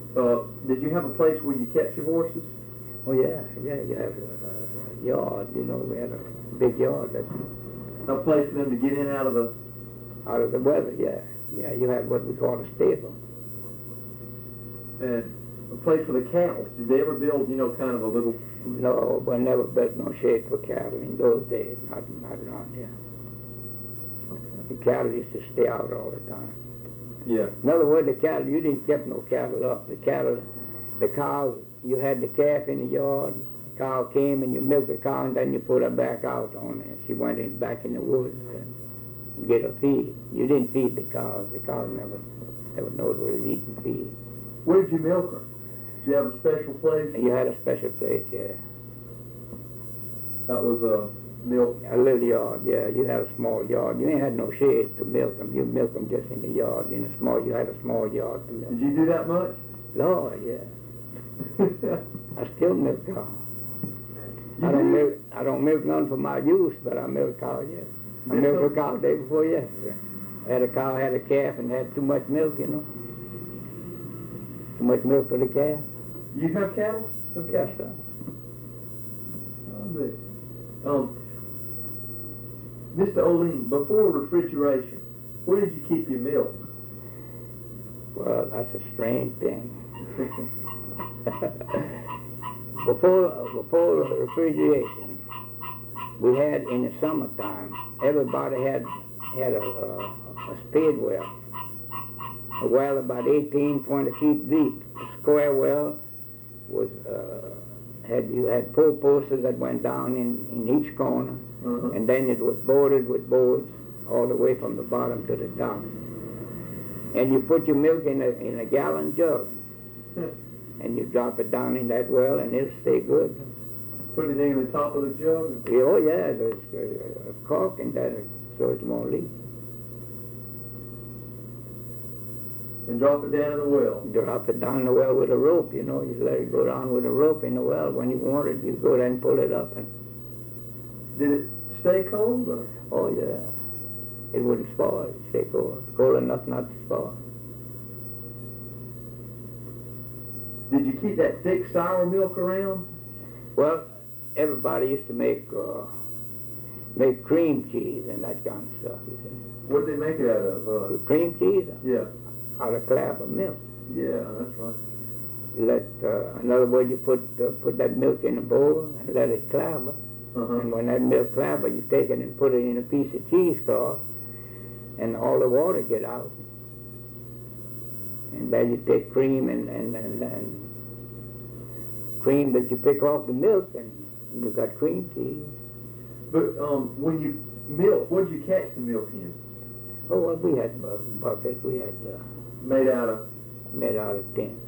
Did you have a place where you kept your horses? Oh, yeah, you have a yard, you know, we had a big yard. A place for them to get in out of the... Out of the weather, yeah. Yeah, you had what we call a stable. And a place for the cattle. Did they ever build, you know, kind of a little... No, we never built no shade for cattle in those days, not around here. Okay. The cattle used to stay out all the time. Yeah. In other words, the cattle, you didn't keep no cattle up. The cows, you had the calf in the yard, the cow came and you milked the cow and then you put her back out on her. She went back in the woods and get her feed. You didn't feed the cows. The cows never knowed what it was eating feed. Where did you milk her? Did you have a special place? You had a special place, yeah. That was a milk? A little yard, yeah. You had a small yard. You ain't had no shade to milk them. You milk them just in the yard. You had a small yard to milk. Did you do that much? Lord, yeah. I still milk cows. I don't milk none for my use, but I milk cows, yes. I milked a cow the day before yesterday. I had a cow, had a calf, and had too much milk, you know. Too much milk for the calf. You have cattle? Yes, sir. Mr. Oline, before refrigeration, where did you keep your milk? Well, that's a strange thing. Before refrigeration, we had in the summertime, everybody had a spade well. A well about 18, 20 feet deep. A square well was you had 4 posts that went down in each corner, and then it was boarded with boards all the way from the bottom to the top. And you put your milk in a gallon jug, and you drop it down in that well, and it'll stay good. Put it in the top of the jug? Oh yeah, there's a cork in that so it won't leak. And drop it down in the well? Drop it down in the well with a rope, you know. You let it go down with a rope in the well. When you want it, you go there and pull it up. And did it stay cold? Or? Oh, yeah. It wouldn't spoil. It'd stay cold. Cold enough not to spoil. Did you keep that thick sour milk around? Well, everybody used to make cream cheese and that kind of stuff, you see. What did they make it out of? Cream cheese? Yeah. Out of clabber milk. Yeah, that's right. You let, in other words, you put that milk in a bowl and let it clabber. And when that milk clabber, you take it and put it in a piece of cheesecloth, and all the water get out. And then you take cream and cream that you pick off the milk, and you got cream cheese. But when you milk, what did you catch the milk in? Oh, well, we had buckets. We had made out of tin.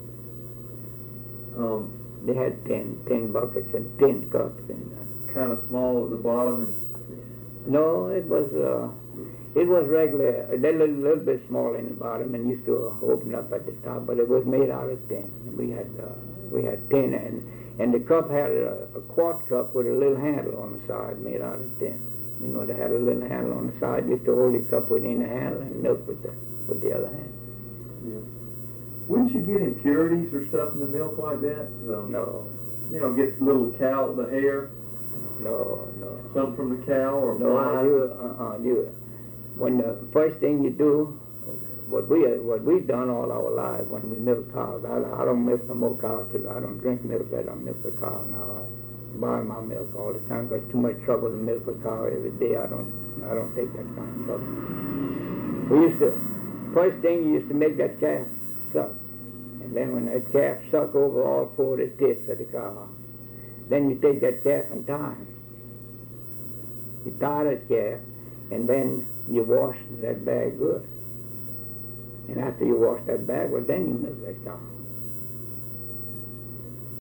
They had tin buckets and tin cups and kind of small at the bottom. No, it was regular, a little bit small in the bottom, and used to open up at the top. But it was made out of tin. We had tin, and the cup had a quart cup with a little handle on the side, made out of tin. You know, they had a little handle on the side. You used to hold the cup within the handle and milk with the other hand. Yeah. Wouldn't you get impurities or stuff in the milk like that? No. You know, get little cow, the hair. No. Something from the cow or flies? When the first thing you do, what we've done all our lives when we milk cows. I don't milk no more cows. I don't drink milk. I don't milk a cow now. I buy my milk all the time. Got too much trouble to milk a cow every day. I don't take that kind of trouble. First thing you used to make that calf suck. And then when that calf suck over all 4 of the tits of the cow, then you take that calf and tie him. You tie that calf, and then you wash that bag good. And after you wash that bag, well, then you milk that cow.